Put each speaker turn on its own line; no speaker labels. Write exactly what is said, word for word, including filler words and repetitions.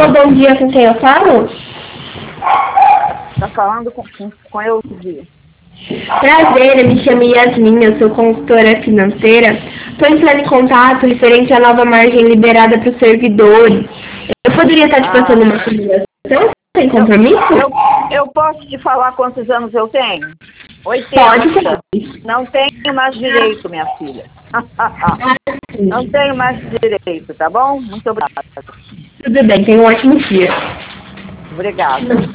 Alô, bom dia, com quem eu falo?
Tá falando com, com, com eu, dia.
Prazer, eu me chamo Yasmin, eu sou consultora financeira. Estou entrando em contato referente à nova margem liberada para os servidores. Eu poderia estar te
Ah.
passando uma simulação? Sem compromisso?
Eu, eu, eu posso te falar quantos anos eu tenho? oitenta.
Pode.
Não tenho mais direito, minha filha. Não tenho mais direito, tá bom? Muito obrigada.
Tudo bem, tenha um ótimo dia.
Obrigada.